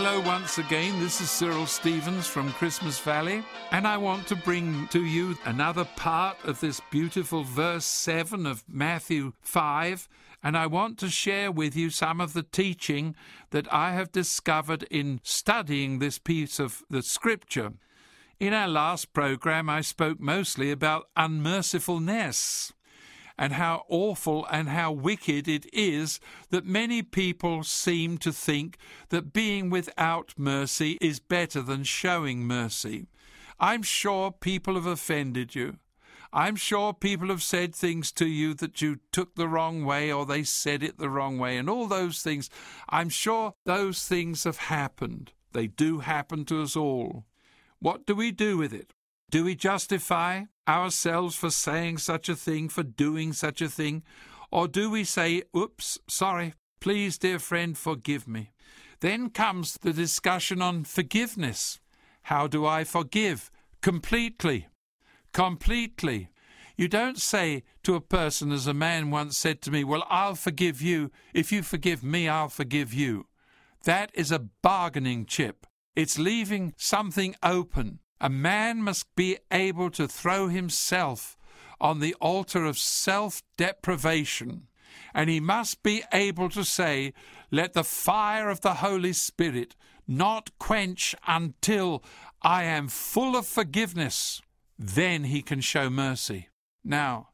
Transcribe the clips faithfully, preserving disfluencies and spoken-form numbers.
Hello once again, this is Cyril Stevens from Christmas Valley, and I want to bring to you another part of this beautiful verse seven of Matthew five, and I want to share with you some of the teaching that I have discovered in studying this piece of the scripture. In our last program, I spoke mostly about unmercifulness and how awful and how wicked it is that many people seem to think that being without mercy is better than showing mercy. I'm sure people have offended you. I'm sure people have said things to you that you took the wrong way or they said it the wrong way, and all those things. I'm sure those things have happened. They do happen to us all. What do we do with it? Do we justify ourselves for saying such a thing, for doing such a thing? Or do we say, oops, sorry, please, dear friend, forgive me? Then comes the discussion on forgiveness. How do I forgive? Completely. Completely. You don't say to a person, as a man once said to me, well, I'll forgive you. If you forgive me, I'll forgive you. That is a bargaining chip. It's leaving something open. A man must be able to throw himself on the altar of self-deprivation, and he must be able to say, let the fire of the Holy Spirit not quench until I am full of forgiveness. Then he can show mercy. Now,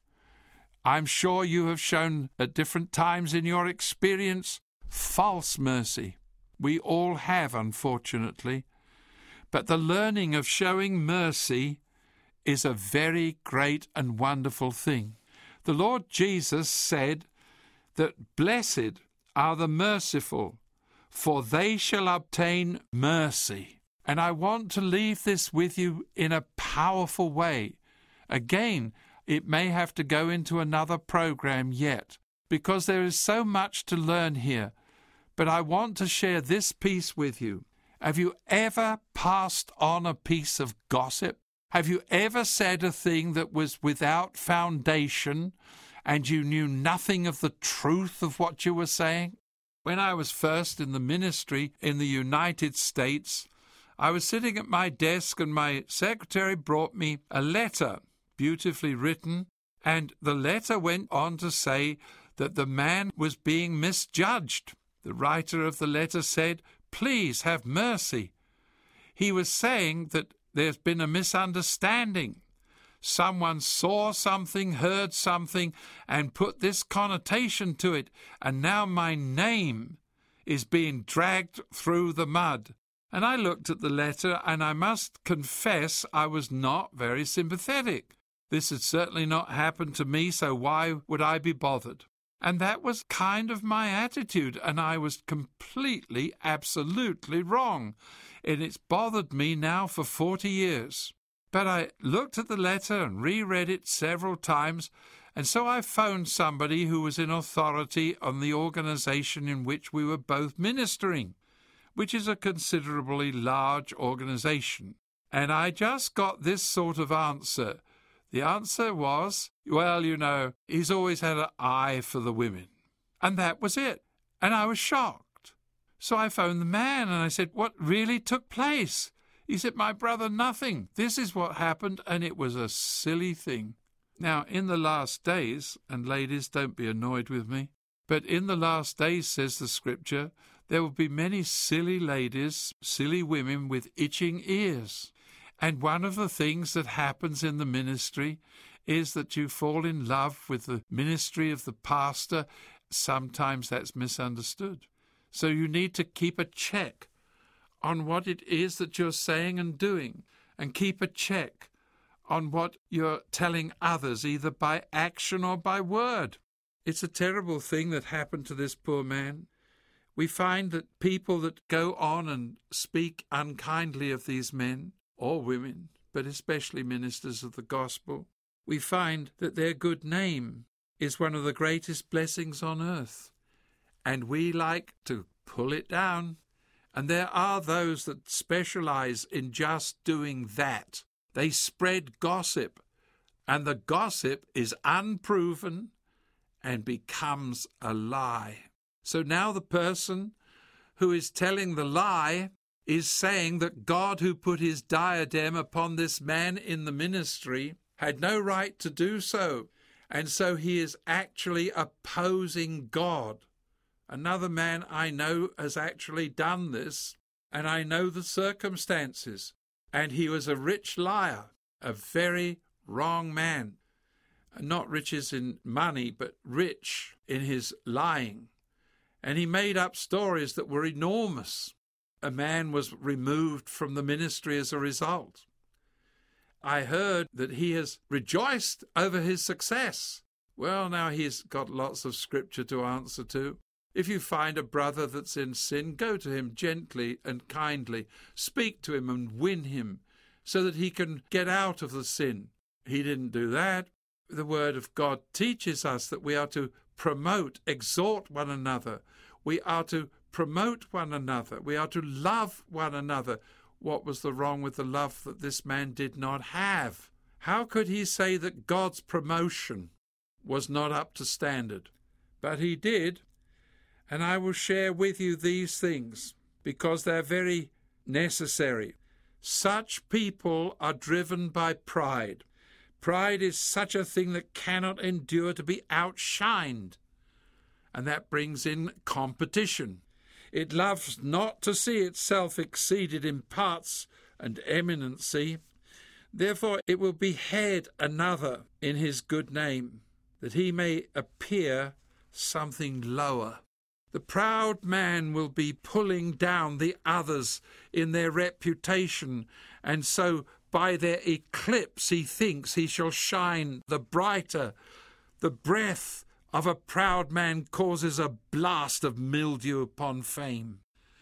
I'm sure you have shown at different times in your experience false mercy. We all have, unfortunately. But the learning of showing mercy is a very great and wonderful thing. The Lord Jesus said that blessed are the merciful, for they shall obtain mercy. And I want to leave this with you in a powerful way. Again, it may have to go into another program yet, because there is so much to learn here. But I want to share this piece with you. Have you ever passed on a piece of gossip? Have you ever said a thing that was without foundation and you knew nothing of the truth of what you were saying? When I was first in the ministry in the United States, I was sitting at my desk and my secretary brought me a letter, beautifully written, and the letter went on to say that the man was being misjudged. The writer of the letter said, please have mercy. He was saying that there's been a misunderstanding. Someone saw something, heard something, and put this connotation to it, and now my name is being dragged through the mud. And I looked at the letter, and I must confess I was not very sympathetic. This had certainly not happened to me, so why would I be bothered? And that was kind of my attitude, and I was completely, absolutely wrong. And it's bothered me now for forty years. But I looked at the letter and reread it several times, and so I phoned somebody who was in authority on the organization in which we were both ministering, which is a considerably large organization. And I just got this sort of answer. The answer was, well, you know, he's always had an eye for the women. And that was it. And I was shocked. So I phoned the man and I said, what really took place? He said, my brother, nothing. This is what happened, and it was a silly thing. Now, in the last days, and ladies, don't be annoyed with me, but in the last days, says the scripture, there will be many silly ladies, silly women with itching ears. And one of the things that happens in the ministry is that you fall in love with the ministry of the pastor. Sometimes that's misunderstood. So you need to keep a check on what it is that you're saying and doing, and keep a check on what you're telling others, either by action or by word. It's a terrible thing that happened to this poor man. We find that people that go on and speak unkindly of these men, or women, but especially ministers of the gospel, we find that their good name is one of the greatest blessings on earth. And we like to pull it down. And there are those that specialize in just doing that. They spread gossip, and the gossip is unproven and becomes a lie. So now the person who is telling the lie is saying that God, who put his diadem upon this man in the ministry, had no right to do so. And so he is actually opposing God. Another man I know has actually done this, and I know the circumstances. And he was a rich liar, a very wrong man. Not rich as in money, but rich in his lying. And he made up stories that were enormous. A man was removed from the ministry as a result. I heard that he has rejoiced over his success. Well, now he's got lots of scripture to answer to. If you find a brother that's in sin, go to him gently and kindly. Speak to him and win him so that he can get out of the sin. He didn't do that. The Word of God teaches us that we are to promote, exhort one another. We are to promote one another. We are to love one another. What was the wrong with the love that this man did not have? How could he say that God's promotion was not up to standard? But he did, and I will share with you these things because they're very necessary. Such people are driven by pride. Pride is such a thing that cannot endure to be outshined, and that brings in competition. It loves not to see itself exceeded in parts and eminency. Therefore it will behead another in his good name, that he may appear something lower. The proud man will be pulling down the others in their reputation, and so by their eclipse he thinks he shall shine the brighter. The breath of a proud man causes a blast of mildew upon fame.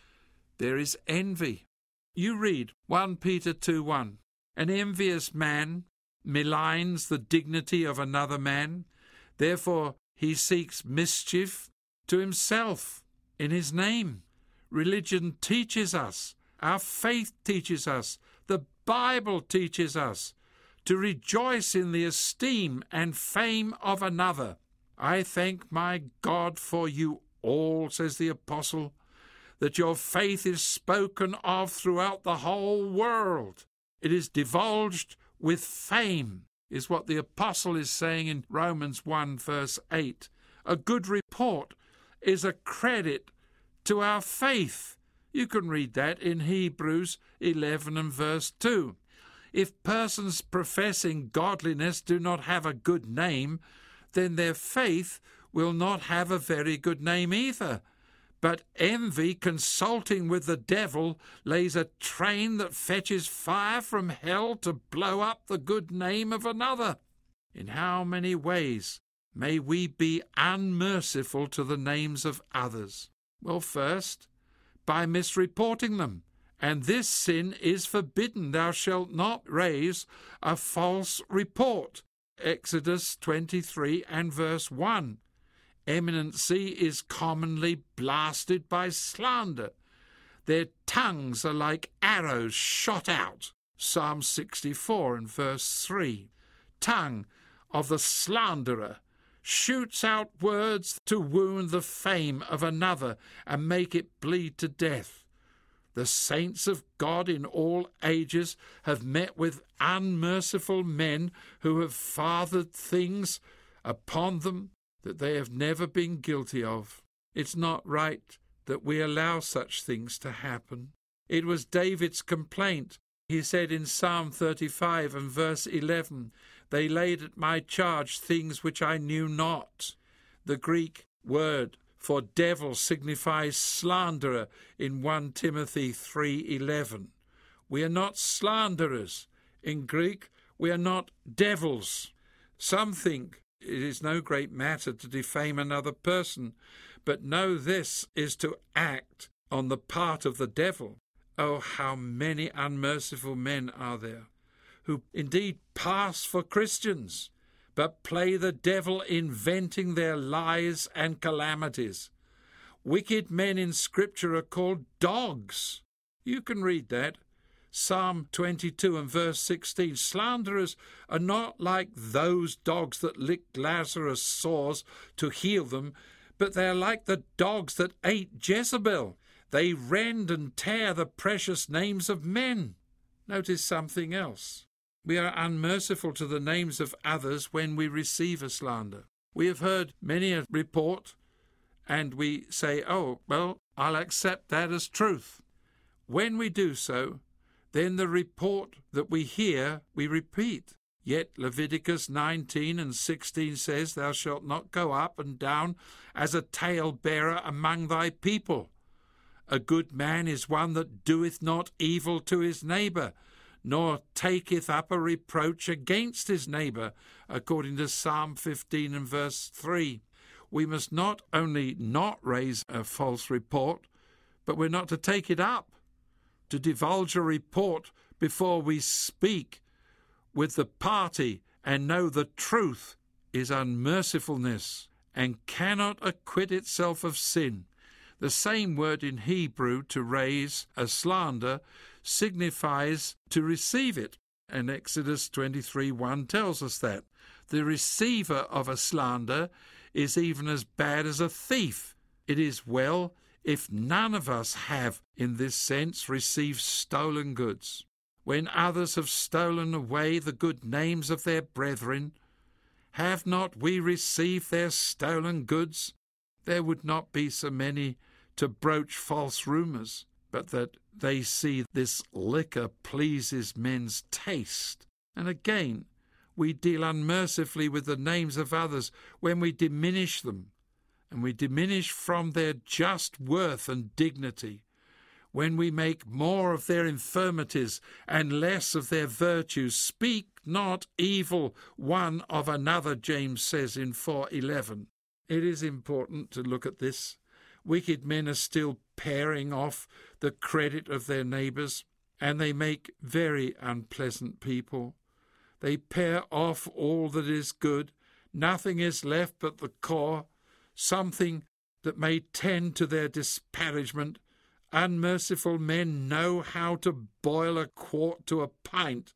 There is envy. You read First Peter two one. An envious man maligns the dignity of another man. Therefore he seeks mischief to himself in his name. Religion teaches us, our faith teaches us, the Bible teaches us to rejoice in the esteem and fame of another. I thank my God for you all, says the apostle, that your faith is spoken of throughout the whole world. It is divulged with fame, is what the apostle is saying in Romans one verse eight. A good report is a credit to our faith. You can read that in Hebrews eleven and verse two. If persons professing godliness do not have a good name, then their faith will not have a very good name either. But envy, consulting with the devil, lays a train that fetches fire from hell to blow up the good name of another. In how many ways may we be unmerciful to the names of others? Well, first, by misreporting them. And this sin is forbidden. Thou shalt not raise a false report. Exodus twenty-three and verse one. Eminency is commonly blasted by slander. Their tongues are like arrows shot out. Psalm sixty-four and verse three. Tongue of the slanderer shoots out words to wound the fame of another and make it bleed to death. The saints of God in all ages have met with unmerciful men who have fathered things upon them that they have never been guilty of. It's not right that we allow such things to happen. It was David's complaint. He said in Psalm thirty-five and verse eleven, "They laid at my charge things which I knew not." The Greek word for devil signifies slanderer in First Timothy three eleven. We are not slanderers. In Greek, we are not devils. Some think it is no great matter to defame another person, but know this is to act on the part of the devil. Oh, how many unmerciful men are there, who indeed pass for Christians, but play the devil, inventing their lies and calamities. Wicked men in Scripture are called dogs. You can read that. Psalm twenty-two and verse sixteen. Slanderers are not like those dogs that licked Lazarus' sores to heal them, but they are like the dogs that ate Jezebel. They rend and tear the precious names of men. Notice something else. We are unmerciful to the names of others when we receive a slander. We have heard many a report, and we say, oh, well, I'll accept that as truth. When we do so, then the report that we hear, we repeat. Yet Leviticus nineteen and sixteen says, thou shalt not go up and down as a talebearer among thy people. A good man is one that doeth not evil to his neighbour, nor taketh up a reproach against his neighbour, according to Psalm fifteen and verse three. We must not only not raise a false report, but we're not to take it up. To divulge a report before we speak with the party and know the truth is unmercifulness and cannot acquit itself of sin. The same word in Hebrew, to raise a slander, signifies to receive it, and Exodus twenty-three one tells us that. The receiver of a slander is even as bad as a thief. It is well if none of us have, in this sense, received stolen goods. When others have stolen away the good names of their brethren, have not we received their stolen goods? There would not be so many to broach false rumours, but that they see this liquor pleases men's taste. And again, we deal unmercifully with the names of others when we diminish them, and we diminish from their just worth and dignity. When we make more of their infirmities and less of their virtues. Speak not evil one of another, James says in four eleven. It is important to look at this. Wicked men are still paring off the credit of their neighbours, and they make very unpleasant people. They pare off all that is good. Nothing is left but the core, something that may tend to their disparagement. Unmerciful men know how to boil a quart to a pint.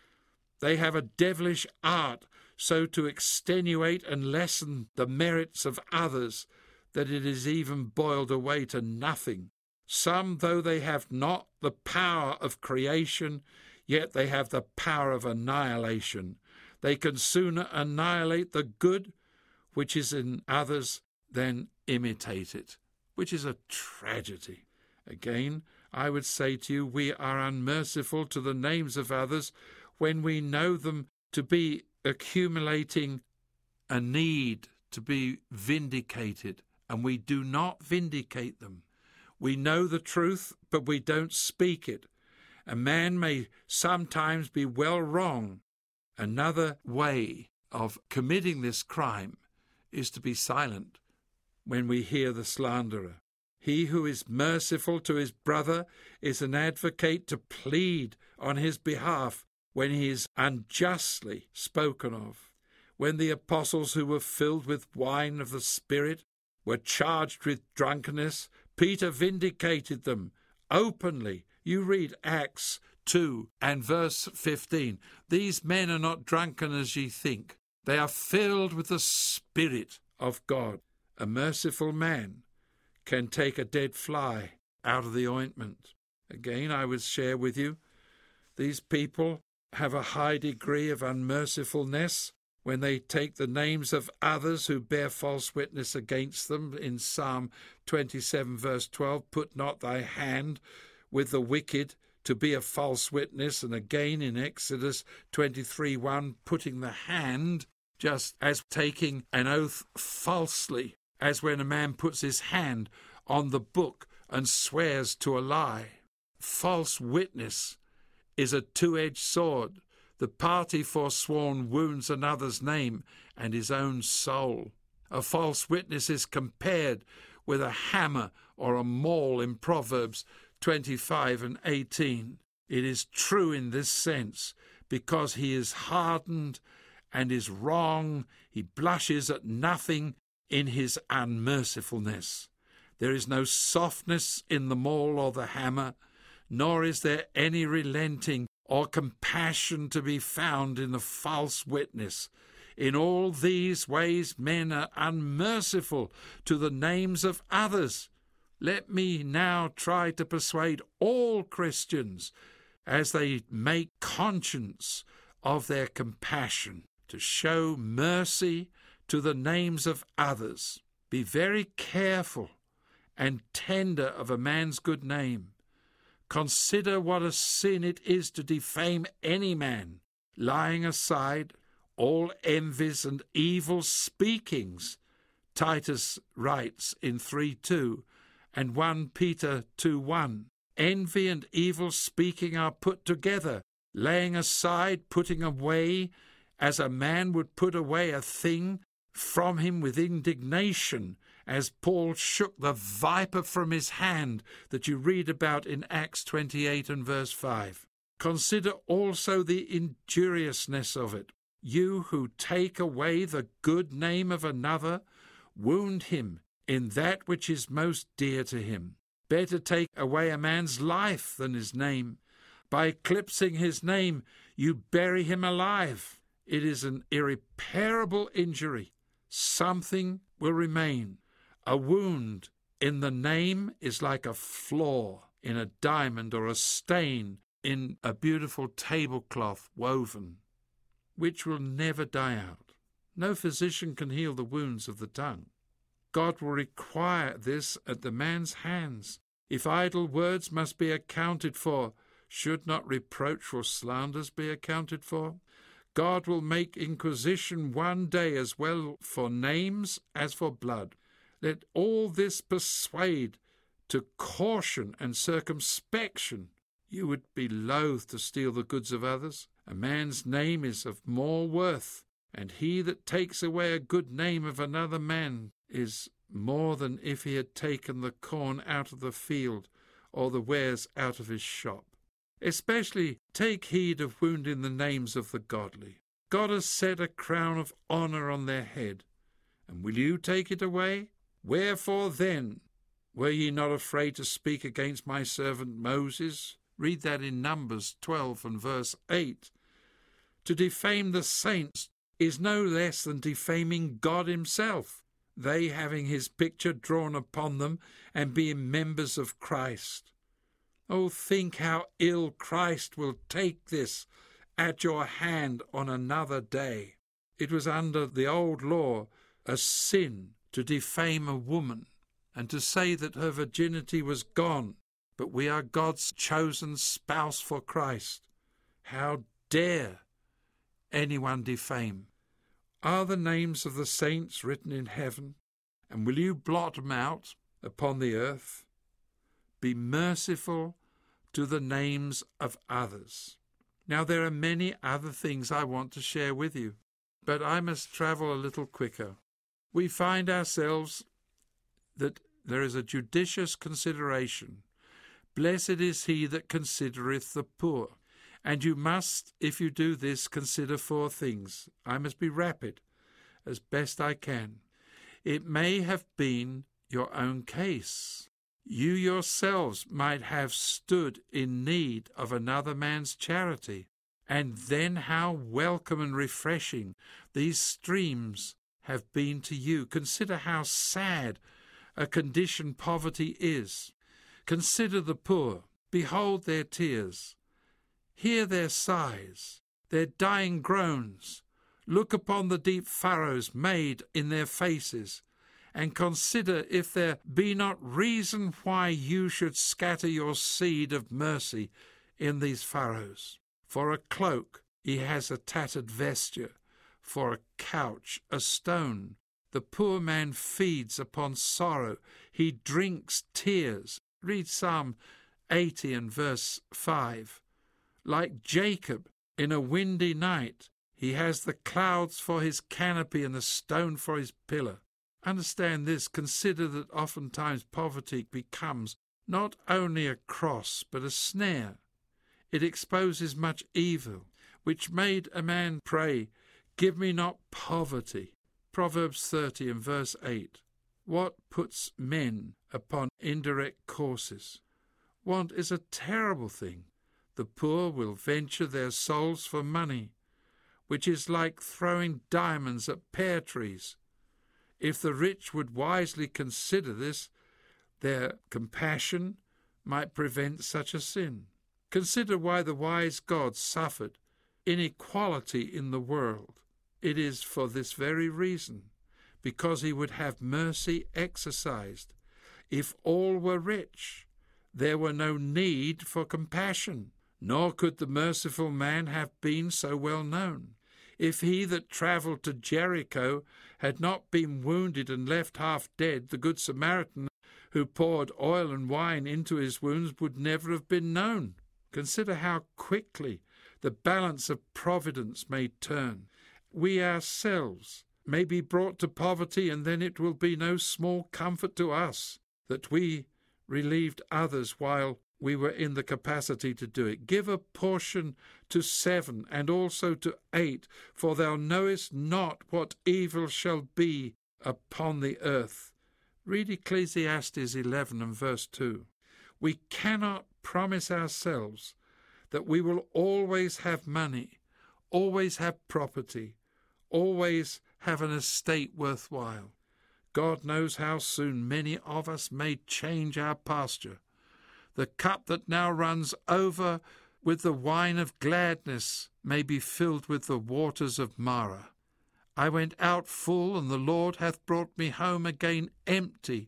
They have a devilish art so to extenuate and lessen the merits of others that it is even boiled away to nothing. Some, though they have not the power of creation, yet they have the power of annihilation. They can sooner annihilate the good which is in others than imitate it, which is a tragedy. Again, I would say to you, we are unmerciful to the names of others when we know them to be accumulating a need to be vindicated, and we do not vindicate them. We know the truth, but we don't speak it. A man may sometimes be well wrong. Another way of committing this crime is to be silent when we hear the slanderer. He who is merciful to his brother is an advocate to plead on his behalf when he is unjustly spoken of. When the apostles who were filled with wine of the Spirit were charged with drunkenness, Peter vindicated them openly. You read Acts two and verse fifteen. These men are not drunken as ye think. They are filled with the Spirit of God. A merciful man can take a dead fly out of the ointment. Again, I would share with you, these people have a high degree of unmercifulness when they take the names of others who bear false witness against them. In Psalm twenty-seven, verse twelve, put not thy hand with the wicked to be a false witness. And again in Exodus twenty-three, one, putting the hand just as taking an oath falsely, as when a man puts his hand on the book and swears to a lie. False witness is a two-edged sword. The party forsworn wounds another's name and his own soul. A false witness is compared with a hammer or a maul in Proverbs twenty-five and eighteen. It is true in this sense, because he is hardened and is wrong. He blushes at nothing in his unmercifulness. There is no softness in the maul or the hammer, nor is there any relenting or compassion to be found in the false witness. In all these ways men are unmerciful to the names of others. Let me now try to persuade all Christians, as they make conscience of their compassion, to show mercy to the names of others. Be very careful and tender of a man's good name. Consider what a sin it is to defame any man, laying aside all envies and evil speakings, Titus writes in three two and First Peter two one. Envy and evil speaking are put together, laying aside, putting away, as a man would put away a thing from him with indignation, as Paul shook the viper from his hand that you read about in Acts twenty-eight and verse five. Consider also the injuriousness of it. You who take away the good name of another, wound him in that which is most dear to him. Better take away a man's life than his name. By eclipsing his name, you bury him alive. It is an irreparable injury. Something will remain. A wound in the name is like a flaw in a diamond or a stain in a beautiful tablecloth woven, which will never die out. No physician can heal the wounds of the tongue. God will require this at the man's hands. If idle words must be accounted for, should not reproachful slanders be accounted for? God will make inquisition one day as well for names as for blood. Let all this persuade to caution and circumspection. You would be loath to steal the goods of others. A man's name is of more worth, and he that takes away a good name of another man is more than if he had taken the corn out of the field or the wares out of his shop. Especially take heed of wounding the names of the godly. God has set a crown of honour on their head, and will you take it away? Wherefore then were ye not afraid to speak against my servant Moses? Read that in Numbers twelve and verse eight. To defame the saints is no less than defaming God himself, they having his picture drawn upon them and being members of Christ. Oh, think how ill Christ will take this at your hand on another day. It was under the old law a sin to defame a woman and to say that her virginity was gone, but we are God's chosen spouse for Christ. How dare anyone defame? Are the names of the saints written in heaven, and will you blot them out upon the earth? Be merciful to the names of others. Now, there are many other things I want to share with you, but I must travel a little quicker. We find ourselves that there is a judicious consideration. Blessed is he that considereth the poor. And you must, if you do this, consider four things. I must be rapid, as best I can. It may have been your own case. You yourselves might have stood in need of another man's charity. And then how welcome and refreshing these streams have been to you. Consider how sad a condition poverty is. Consider the poor. Behold their tears. Hear their sighs, their dying groans. Look upon the deep furrows made in their faces, and consider if there be not reason why you should scatter your seed of mercy in these furrows. For a cloak he has a tattered vesture, for a couch a stone. The poor man feeds upon sorrow, he drinks tears. Read Psalm eighty and verse five. Like Jacob in a windy night, he has the clouds for his canopy and the stone for his pillar. Understand this. Consider that oftentimes poverty becomes not only a cross but a snare. It exposes much evil, which made a man pray, "Give me not poverty." Proverbs thirty and verse eight. What puts men upon indirect courses? Want is a terrible thing. The poor will venture their souls for money, which is like throwing diamonds at pear trees. If the rich would wisely consider this, their compassion might prevent such a sin. Consider why the wise God suffered inequality in the world. It is for this very reason, because he would have mercy exercised. If all were rich, there were no need for compassion, nor could the merciful man have been so well known. If he that travelled to Jericho had not been wounded and left half dead, the good Samaritan who poured oil and wine into his wounds would never have been known. Consider how quickly the balance of providence may turn. We ourselves may be brought to poverty, and then it will be no small comfort to us that we relieved others while we were in the capacity to do it. Give a portion to seven and also to eight, for thou knowest not what evil shall be upon the earth. Read Ecclesiastes eleven and verse two. We cannot promise ourselves that we will always have money, always have property, always have an estate worthwhile. God knows how soon many of us may change our pasture. The cup that now runs over with the wine of gladness may be filled with the waters of Marah. I went out full, and the Lord hath brought me home again empty,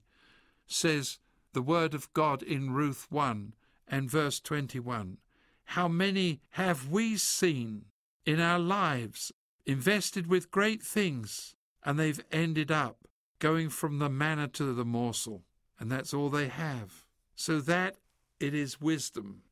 says the word of God in Ruth one and verse twenty-one. How many have we seen in our lives invested with great things, and they've ended up going from the manna to the morsel, and that's all they have. So that it is wisdom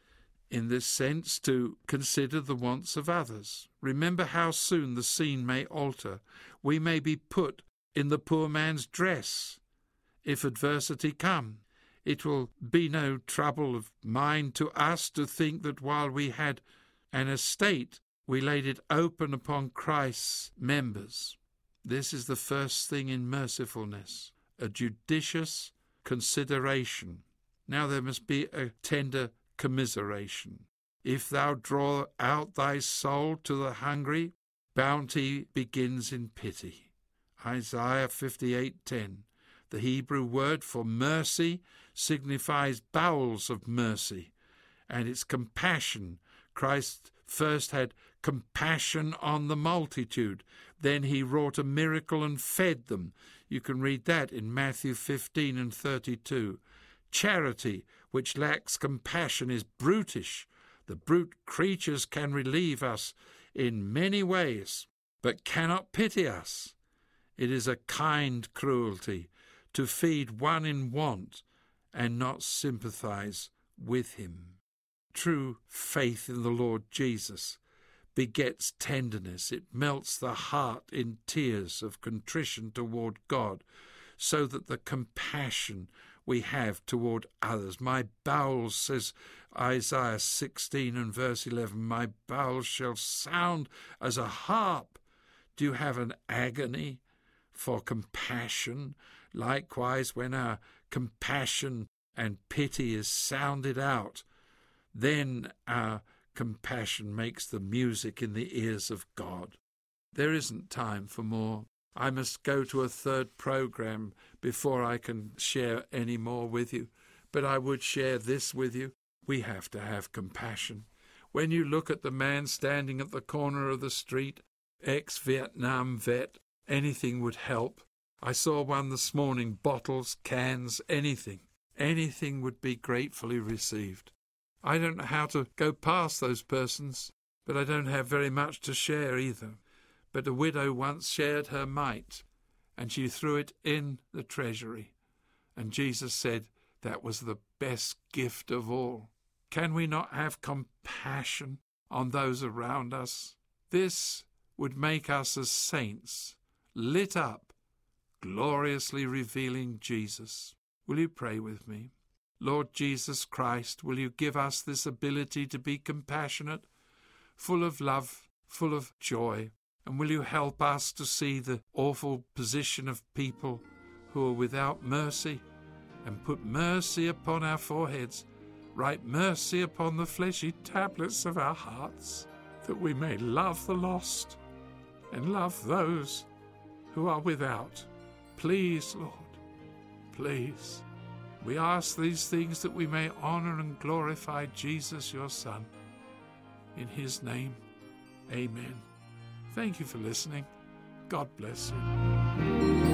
in this sense to consider the wants of others. Remember how soon the scene may alter. We may be put in the poor man's dress if adversity come. It will be no trouble of mind to us to think that while we had an estate, we laid it open upon Christ's members. This is the first thing in mercifulness, a judicious consideration. Now there must be a tender commiseration. If thou draw out thy soul to the hungry, bounty begins in pity. Isaiah fifty-eight ten. The Hebrew word for mercy signifies bowels of mercy, and it's compassion. Christ first had compassion on the multitude. Then he wrought a miracle and fed them. You can read that in Matthew fifteen and thirty-two. Charity, which lacks compassion, is brutish. The brute creatures can relieve us in many ways, but cannot pity us. It is a kind cruelty to feed one in want and not sympathize with him. True faith in the Lord Jesus begets tenderness. It melts the heart in tears of contrition toward God, so that the compassion we have toward others. My bowels, says Isaiah sixteen and verse eleven, my bowels shall sound as a harp. Do you have an agony for compassion? Likewise, when our compassion and pity is sounded out, then our compassion makes the music in the ears of God. There isn't time for more. I must go to a third program before I can share any more with you. But I would share this with you. We have to have compassion. When you look at the man standing at the corner of the street, ex-Vietnam vet, anything would help. I saw one this morning, bottles, cans, anything. Anything would be gratefully received. I don't know how to go past those persons, but I don't have very much to share either. But a widow once shared her mite, and she threw it in the treasury. And Jesus said that was the best gift of all. Can we not have compassion on those around us? This would make us as saints, lit up, gloriously revealing Jesus. Will you pray with me? Lord Jesus Christ, will you give us this ability to be compassionate, full of love, full of joy? And will you help us to see the awful position of people who are without mercy, and put mercy upon our foreheads, write mercy upon the fleshy tablets of our hearts, that we may love the lost and love those who are without. Please, Lord, please. We ask these things that we may honor and glorify Jesus, your Son. In his name, amen. Thank you for listening. God bless you.